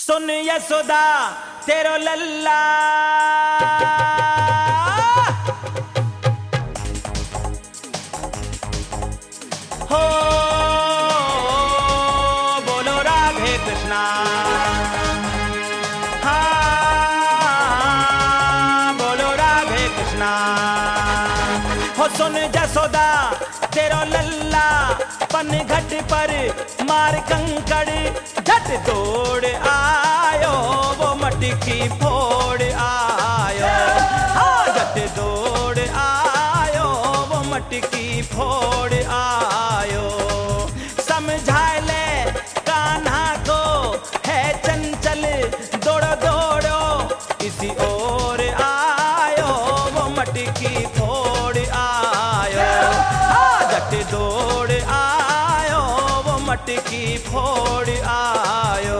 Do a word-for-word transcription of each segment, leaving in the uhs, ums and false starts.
सुन यशोदा तेरो लल्ला हो बोलो राधे कृष्णा। हाँ बोलो राधे कृष्णा। हो सुन यशोदा तेरो लल्ला पन घट पर मार कंकड़ झट दौड़ आयो वो मटकी फोड़ आयो। हाँ झट दौड़ आयो वो मटकी फोड़ आयो। समझा ले कान्हा को है चंचल दौड़ो दौड़ो इसी ओर आयो वो मटकी फोड़ आयो। हाँ झट दौड़ आयो वो मटकी फोड़ आयो।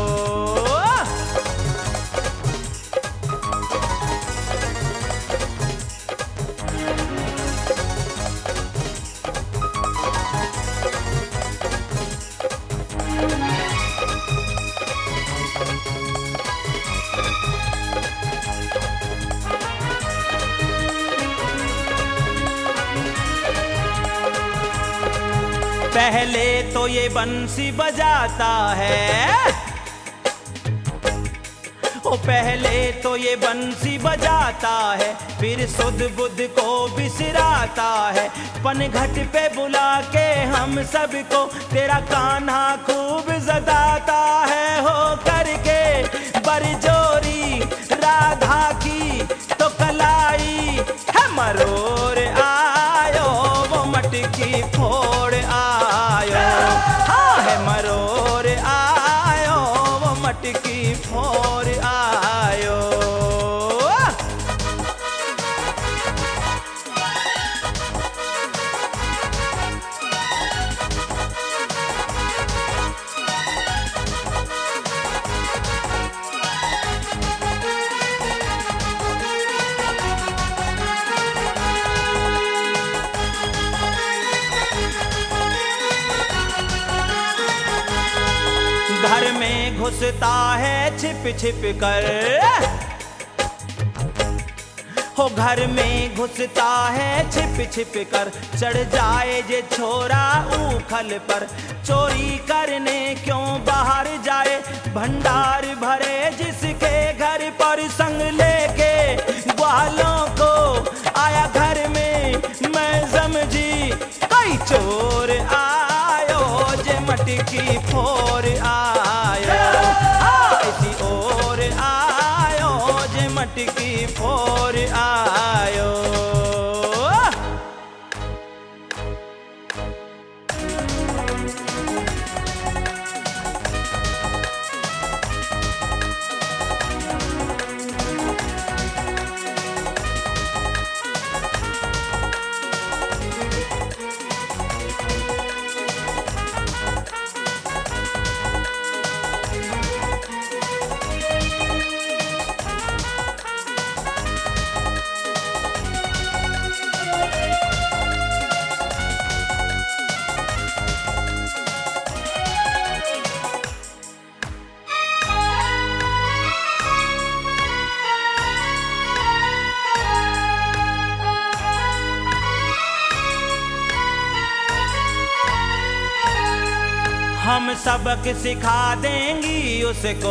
पहले तो ये बंसी बजाता है, ओ पहले तो ये बंसी बजाता है, फिर सुध बुध को बिसराता है। पनघट पे बुला के हम सबको तेरा कान्हा खूब जगाता है। हो करके बरजोरी राधा की तो कलाई है मरोर आयो वो मटकी फोड़ आयो। हाँ है मरोर आयो वो मटकी फोड़ आयो। घर में घुसता है छिप छिप कर, हो घर में घुसता है छिप छिप कर। चढ़ जाए जे छोरा उखल पर, चोरी करने क्यों बाहर जाए। भंडार भरे जिसके घर पर, संग लेके ग्वालों को आया घर में। मैं समझी कई चोर आयो जे मटकी फोड़ आयो। ऐसी ओर आयो जे मटकी फोड़ आयो। हम सबक सिखा देंगी उसको,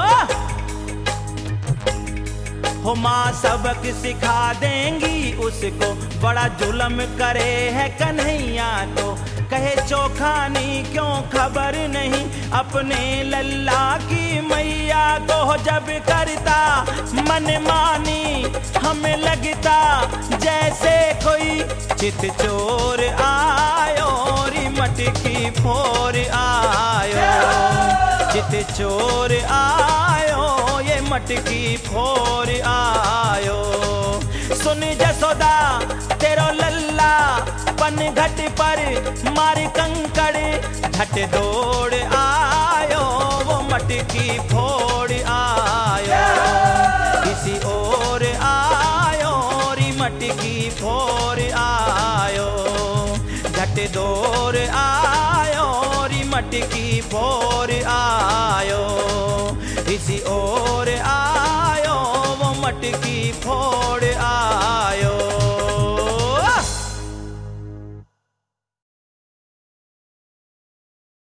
हो माँ सबक सिखा देंगी उसको। बड़ा जुल्म करे है कन्हैया तो, कहे चौखानी क्यों खबर नहीं अपने लल्ला की मैया को। जब करता मन मानी हमें लगता जैसे कोई चित चोर आयो री मटकी फोड़ आयो। चित चोर आयो ये मटकी फोड़ आयो। सुन यशोदा तेरो लल्ला पन घट पर मार कंकड़ झट दौड़ आयो वो मटकी फोड़ आयो। इसी ओर आयो री मटकी फोड़ आयो। झट दौड़ आयो री मटकी फोड़ आयो। किसी और आयो वो मटकी फोड़